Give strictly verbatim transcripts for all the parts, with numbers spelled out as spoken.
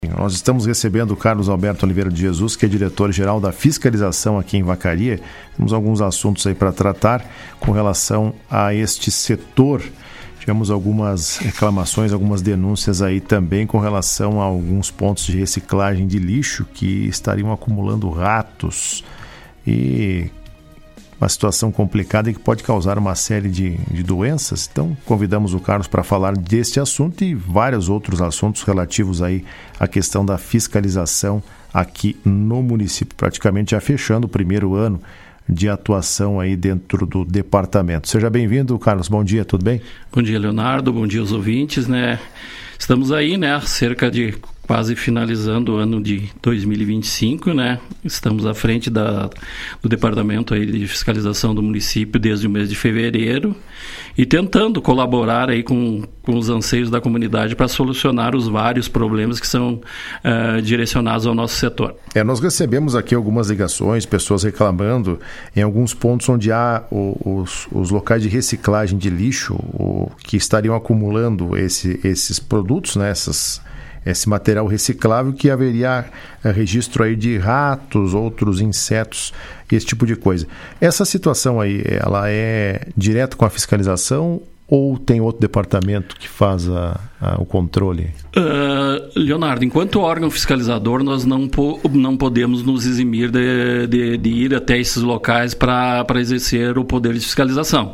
Nós estamos recebendo o Carlos Alberto Oliveira de Jesus, que é diretor-geral da fiscalização aqui em Vacaria. Temos alguns assuntos aí para tratar com relação a este setor. Tivemos algumas reclamações, algumas denúncias aí também com relação a alguns pontos de reciclagem de lixo que estariam acumulando ratos e uma situação complicada e que pode causar uma série de, de doenças. Então, convidamos o Carlos para falar deste assunto e vários outros assuntos relativos aí à questão da fiscalização aqui no município, praticamente já fechando o primeiro ano de atuação aí dentro do departamento. Seja bem-vindo, Carlos. Bom dia, tudo bem? Bom dia, Leonardo. Bom dia aos ouvintes, né? Estamos aí, né, cerca de quase finalizando o ano de dois mil e vinte e cinco, né? Estamos à frente da, do departamento aí de fiscalização do município desde o mês de fevereiro e tentando colaborar aí com, com os anseios da comunidade para solucionar os vários problemas que são uh, direcionados ao nosso setor. É, nós recebemos aqui algumas ligações, pessoas reclamando em alguns pontos onde há o, os, os locais de reciclagem de lixo o, que estariam acumulando esse, esses produtos, né? Essas esse material reciclável, que haveria é, registro aí de ratos, outros insetos, esse tipo de coisa. Essa situação aí, ela é direto com a fiscalização ou tem outro departamento que faz a, a, o controle? Uh, Leonardo, enquanto órgão fiscalizador, nós não, po- não podemos nos eximir de, de, de ir até esses locais para exercer o poder de fiscalização.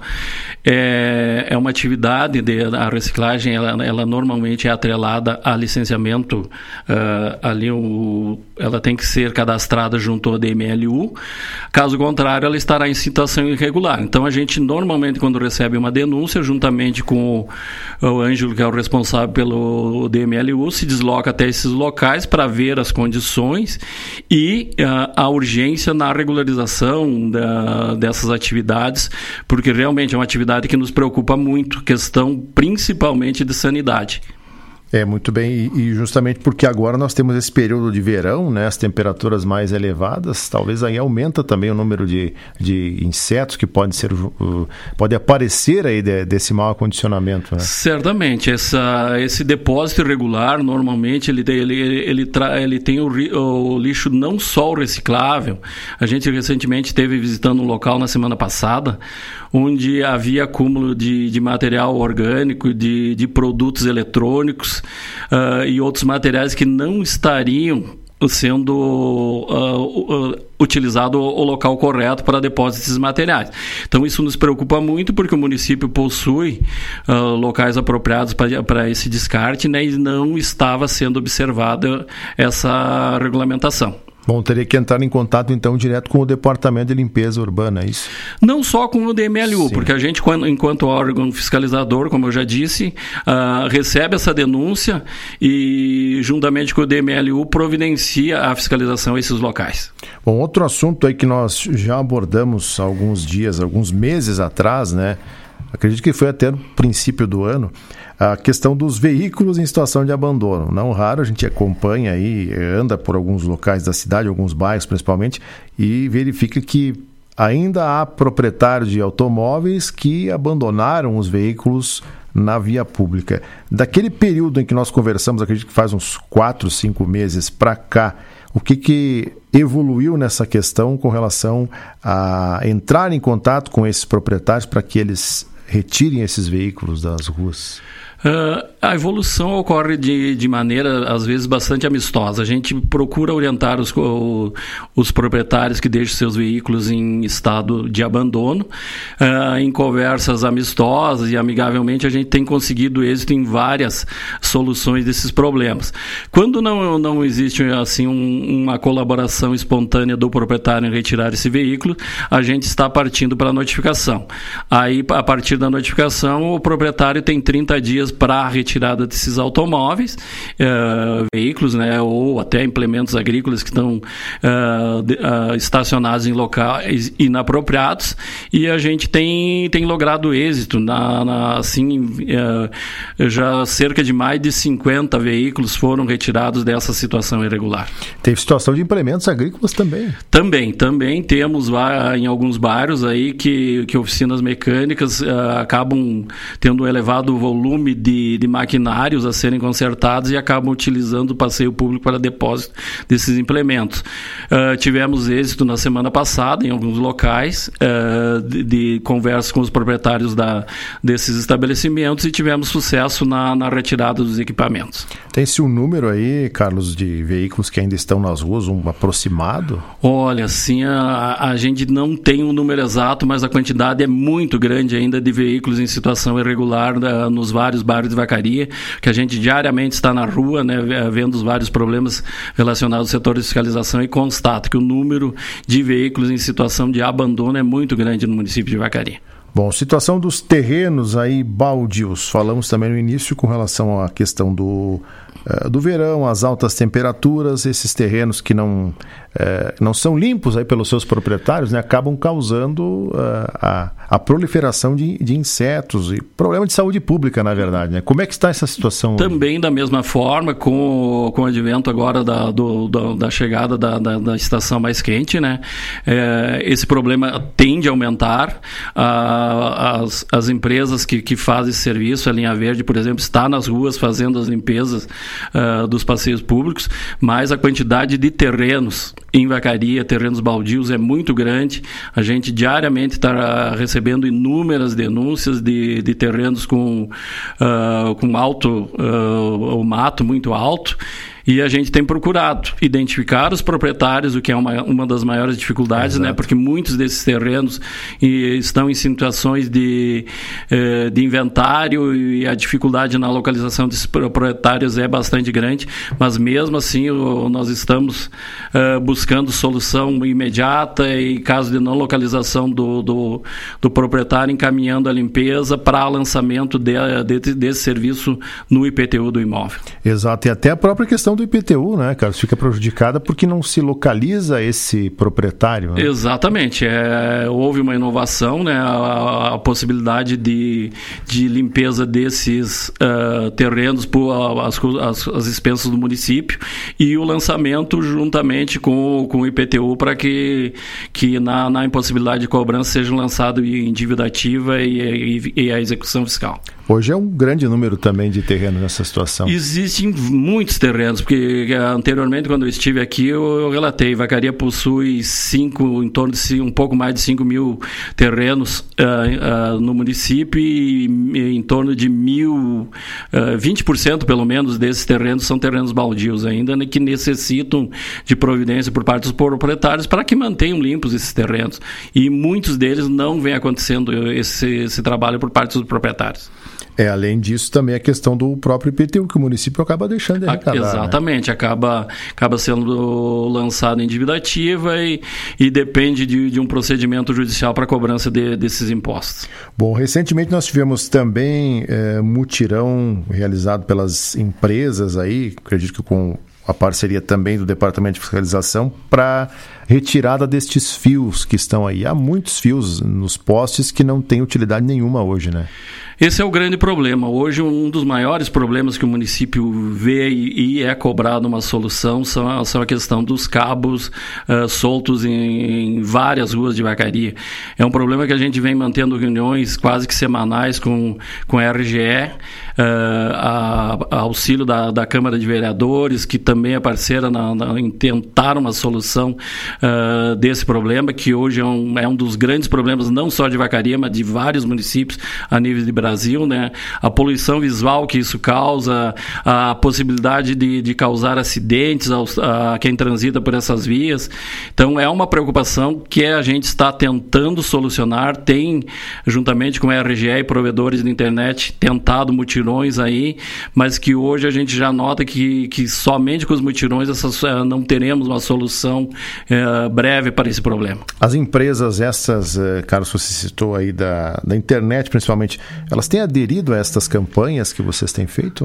É, é uma atividade, de, a reciclagem, ela, ela normalmente é atrelada a licenciamento, uh, ali o, ela tem que ser cadastrada junto ao D M L U, caso contrário ela estará em situação irregular. Então a gente normalmente, quando recebe uma denúncia, juntamente com o, o Ângelo, que é o responsável pelo D M L U, se desloca até esses locais para ver as condições e uh, a urgência na regularização da, dessas atividades, porque realmente é uma atividade que nos preocupa muito, questão principalmente de sanidade. É, muito bem, e justamente porque agora nós temos esse período de verão, né, as temperaturas mais elevadas, talvez aí aumenta também o número de, de insetos que podem ser, uh, pode aparecer aí de, desse mau acondicionamento, né? Certamente, essa, esse depósito irregular, normalmente ele tem, ele, ele, tra, ele tem o, o lixo não só o reciclável. A gente recentemente esteve visitando um local na semana passada, onde havia acúmulo de, de material orgânico, de, de produtos eletrônicos, Uh, e outros materiais que não estariam sendo uh, uh, utilizado o local correto para depósito desses materiais. Então isso nos preocupa muito, porque o município possui uh, locais apropriados para esse descarte, né, e não estava sendo observada essa regulamentação. Bom, teria que entrar em contato, então, direto com o Departamento de Limpeza Urbana, é isso? Não só com o D M L U, Sim. porque a gente, enquanto órgão fiscalizador, como eu já disse, uh, recebe essa denúncia e, juntamente com o D M L U, providencia a fiscalização a esses locais. Bom, outro assunto aí que nós já abordamos há alguns dias, alguns meses atrás, né? Acredito que foi até no princípio do ano, a questão dos veículos em situação de abandono. Não raro a gente acompanha aí, anda por alguns locais da cidade, alguns bairros principalmente, e verifica que ainda há proprietários de automóveis que abandonaram os veículos na via pública. Daquele período em que nós conversamos, acredito que faz uns quatro, cinco meses para cá, o que, que evoluiu nessa questão com relação a entrar em contato com esses proprietários para que eles retirem esses veículos das ruas? Uh, a evolução ocorre de, de maneira, às vezes, bastante amistosa. A gente procura orientar os, o, os proprietários que deixam seus veículos em estado de abandono. Uh, em conversas amistosas e amigavelmente, a gente tem conseguido êxito em várias soluções desses problemas. Quando não, não existe assim, um, uma colaboração espontânea do proprietário em retirar esse veículo, a gente está partindo para a notificação. Aí, a partir da notificação, o proprietário tem trinta dias para a retirada desses automóveis, uh, veículos, né, ou até implementos agrícolas que estão uh, de, uh, estacionados em locais inapropriados, e a gente tem, tem logrado êxito. Na, na, assim, uh, já cerca de mais de cinquenta veículos foram retirados dessa situação irregular. Teve situação de implementos agrícolas também? Também, também temos uh, em alguns bairros aí que, que oficinas mecânicas uh, acabam tendo um elevado volume de, de maquinários a serem consertados e acabam utilizando o passeio público para depósito desses implementos. Uh, tivemos êxito na semana passada em alguns locais uh, de, de conversa com os proprietários da, desses estabelecimentos e tivemos sucesso na, na retirada dos equipamentos. Tem-se um número aí, Carlos, de veículos que ainda estão nas ruas, um aproximado? Olha, sim, a, a gente não tem um número exato, mas a quantidade é muito grande ainda de veículos em situação irregular da, nos vários bairros de Vacaria, que a gente diariamente está na rua, né, vendo os vários problemas relacionados ao setor de fiscalização e constata que o número de veículos em situação de abandono é muito grande no município de Vacaria. Bom, situação dos terrenos aí baldios. Falamos também no início com relação à questão do, uh, do verão, as altas temperaturas, esses terrenos que não, uh, não são limpos aí pelos seus proprietários, né, acabam causando uh, a, a proliferação de, de insetos e problema de saúde pública, na verdade, né? Como é que está essa situação hoje? Também da mesma forma, com, com o advento agora da, do, da, da chegada da, da, da estação mais quente, né? É, esse problema tende a aumentar. A As, as empresas que, que fazem esse serviço, a Linha Verde, por exemplo, está nas ruas fazendo as limpezas uh, dos passeios públicos, mas a quantidade de terrenos em Vacaria, terrenos baldios, é muito grande. A gente diariamente está recebendo inúmeras denúncias de, de terrenos com, uh, com alto, uh, o mato muito alto. E a gente tem procurado identificar os proprietários, o que é uma, uma das maiores dificuldades, né? Porque muitos desses terrenos e, estão em situações de, eh, de inventário e a dificuldade na localização desses proprietários é bastante grande, mas mesmo assim o, nós estamos eh, buscando solução imediata e, caso de não localização do, do, do proprietário, encaminhando a limpeza para lançamento de, de, desse serviço no I P T U do imóvel. Exato, e até a própria questão do I P T U, né, Carlos, fica prejudicada porque não se localiza esse proprietário, né? Exatamente, é, houve uma inovação, né, a, a possibilidade de, de limpeza desses uh, terrenos por as, as, as expensas do município e o lançamento juntamente com, com o I P T U para que, que na, na impossibilidade de cobrança seja lançado em dívida ativa e, e, e a execução fiscal. Hoje é um grande número também de terrenos nessa situação. Existem muitos terrenos, porque anteriormente, quando eu estive aqui, eu, eu relatei, Vacaria possui cinco, em torno de um pouco mais de cinco mil terrenos uh, uh, no município e, e em torno de mil, uh, vinte por cento pelo menos desses terrenos são terrenos baldios ainda, né, que necessitam de providência por parte dos proprietários para que mantenham limpos esses terrenos. E muitos deles não vem acontecendo esse, esse trabalho por parte dos proprietários. É, além disso, também a questão do próprio I P T U, que o município acaba deixando de arrecadar. Exatamente, né? acaba, acaba sendo lançado em dívida ativa e, e depende de, de um procedimento judicial para a cobrança de, desses impostos. Bom, recentemente nós tivemos também é, mutirão realizado pelas empresas aí, acredito que com a parceria também do Departamento de Fiscalização, para retirada destes fios que estão aí. Há muitos fios nos postes que não têm utilidade nenhuma hoje, né? Esse é o grande problema. Hoje, um dos maiores problemas que o município vê e, e é cobrado uma solução são, são a questão dos cabos uh, soltos em, em várias ruas de Vacaria. É um problema que a gente vem mantendo reuniões quase que semanais com, com a R G E, uh, a, a auxílio da, da Câmara de Vereadores, que também é parceira na, na, em tentar uma solução uh, desse problema, que hoje é um, é um dos grandes problemas, não só de Vacaria, mas de vários municípios a nível de Brasil. Brasil, né? A poluição visual que isso causa, a possibilidade de, de causar acidentes aos, a quem transita por essas vias. Então, é uma preocupação que a gente está tentando solucionar. Tem, juntamente com a R G E e provedores de internet, tentado mutirões aí, mas que hoje a gente já nota que, que somente com os mutirões essas, não teremos uma solução é, breve para esse problema. As empresas, essas, Carlos, você citou aí da, da internet principalmente, elas têm aderido a estas campanhas que vocês têm feito?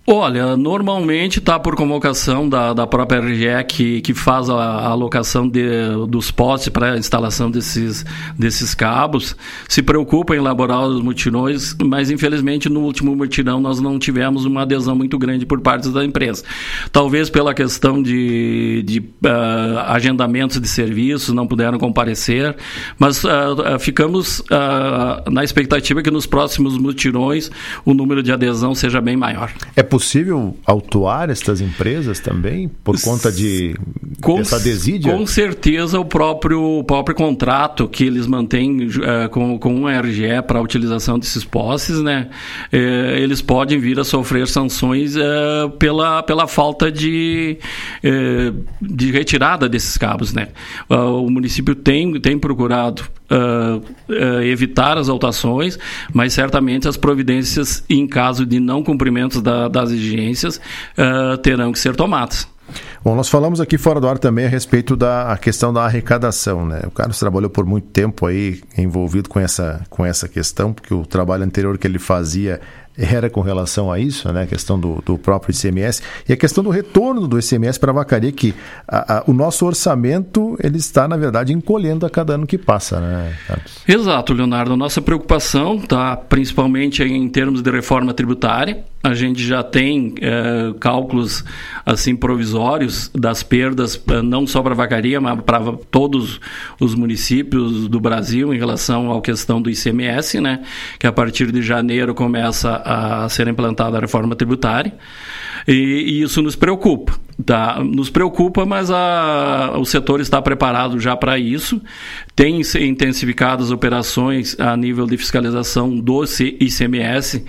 Olha, normalmente está por convocação da, da própria R G E que, que faz a, a alocação de, dos postes para a instalação desses, desses cabos, se preocupa em elaborar os mutirões, mas infelizmente no último mutirão nós não tivemos uma adesão muito grande por parte da empresa. Talvez pela questão de, de uh, agendamentos de serviços, não puderam comparecer, mas uh, ficamos uh, na expectativa que nos próximos mutirões o número de adesão seja bem maior. É possível autuar estas empresas também por conta de com, essa desídia? Com certeza o próprio, o próprio contrato que eles mantêm uh, com, com a R G E para a utilização desses postes, né, uh, eles podem vir a sofrer sanções uh, pela, pela falta de, uh, de retirada desses cabos, né. Uh, o município tem, tem procurado Uh, uh, evitar as alterações, mas certamente as providências em caso de não cumprimento da, das exigências uh, terão que ser tomadas. Bom, nós falamos aqui fora do ar também a respeito da a questão da arrecadação, né? O Carlos trabalhou por muito tempo aí envolvido com essa, com essa questão, porque o trabalho anterior que ele fazia era com relação a isso, né? A questão do, do próprio I C M S e a questão do retorno do I C M S para a vacaria, que a, a, o nosso orçamento ele está, na verdade, encolhendo a cada ano que passa, né, Carlos? Exato, Leonardo. A nossa preocupação está principalmente em termos de reforma tributária. A gente já tem é, cálculos assim provisórios das perdas, não só para a vacaria, mas para todos os municípios do Brasil em relação à questão do I C M S, né? Que a partir de janeiro começa a ser implantada a reforma tributária. E, e isso nos preocupa, tá? Nos preocupa, mas a, o setor está preparado já para isso. Tem intensificado as operações a nível de fiscalização do I C M S,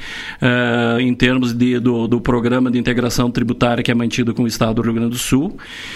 uh, em termos de, do, do programa de integração tributária que é mantido com o Estado do Rio Grande do Sul.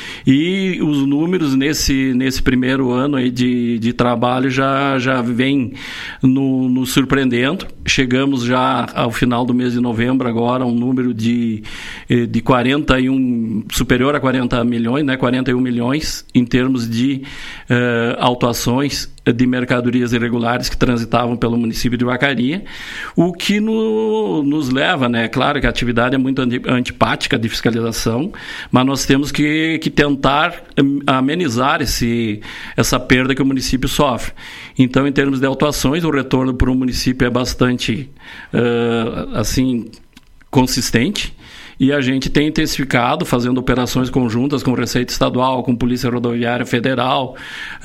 E os números nesse, nesse primeiro ano aí de, de trabalho já, já vem nos no surpreendendo. Chegamos já ao final do mês de novembro agora a um número de de quarenta e um, superior a quarenta milhões, né, quarenta e um milhões em termos de uh, autuações de mercadorias irregulares que transitavam pelo município de Vacaria, o que no, nos leva, né, claro que a atividade é muito antipática de fiscalização, mas nós temos que, que tentar amenizar esse, essa perda que o município sofre. Então, em termos de autuações, o retorno para o município é bastante uh, assim, consistente. E a gente tem intensificado, fazendo operações conjuntas com Receita Estadual, com Polícia Rodoviária Federal,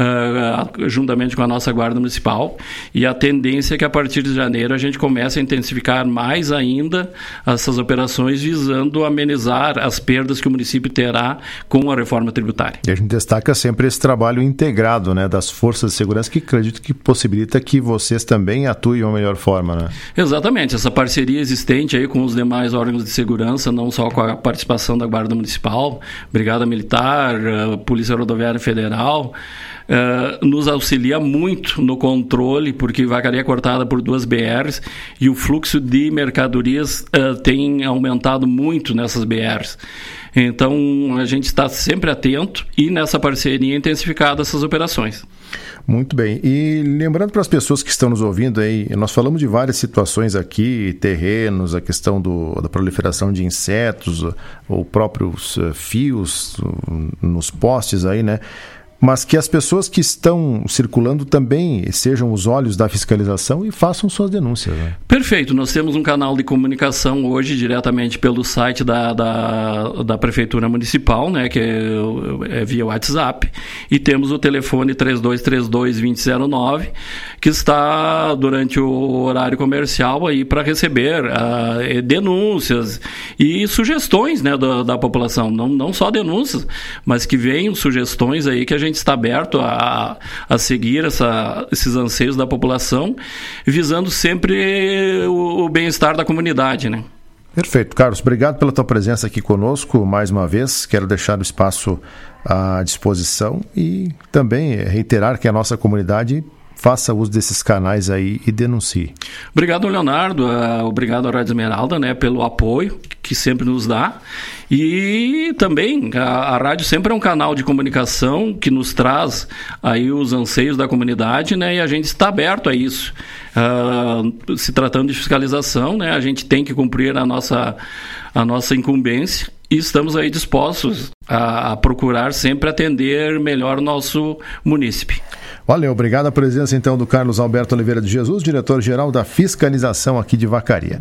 uh, juntamente com a nossa Guarda Municipal. E a tendência é que a partir de janeiro a gente comece a intensificar mais ainda essas operações, visando amenizar as perdas que o município terá com a reforma tributária. E a gente destaca sempre esse trabalho integrado, né, das forças de segurança, que acredito que possibilita que vocês também atuem de uma melhor forma, né? Exatamente. Essa parceria existente aí com os demais órgãos de segurança, não só com a participação da Guarda Municipal, Brigada Militar, Polícia Rodoviária Federal, uh, nos auxilia muito no controle, porque Vacaria é cortada por duas B Rs e o fluxo de mercadorias uh, tem aumentado muito nessas B Rs. Então, a gente está sempre atento e nessa parceria intensificada essas operações. Muito bem. E lembrando para as pessoas que estão nos ouvindo aí, nós falamos de várias situações aqui, terrenos, a questão do, da proliferação de insetos, ou próprios fios nos postes aí, né? Mas que as pessoas que estão circulando também sejam os olhos da fiscalização e façam suas denúncias, né? Perfeito. Nós temos um canal de comunicação hoje diretamente pelo site da, da, da Prefeitura Municipal, né, que é, é via WhatsApp, e temos o telefone três dois três dois, dois zero zero nove, que está durante o horário comercial aí para receber uh, denúncias e sugestões, né, da, da população. Não, não só denúncias, mas que venham sugestões aí que a gente A gente está aberto a, a seguir essa, esses anseios da população, visando sempre o, o bem-estar da comunidade, né? Perfeito. Carlos, obrigado pela tua presença aqui conosco mais uma vez. Quero deixar o espaço à disposição e também reiterar que a nossa comunidade faça uso desses canais aí e denuncie. Obrigado, Leonardo. Uh, obrigado à Rádio Esmeralda, né, pelo apoio que sempre nos dá. E também a, a rádio sempre é um canal de comunicação que nos traz aí os anseios da comunidade, né, e a gente está aberto a isso. Uh, se tratando de fiscalização, né, a gente tem que cumprir a nossa, a nossa incumbência e estamos aí dispostos a, a procurar sempre atender melhor o nosso munícipe. Valeu, obrigado a presença então do Carlos Alberto Oliveira de Jesus, diretor-geral da fiscalização aqui de Vacaria.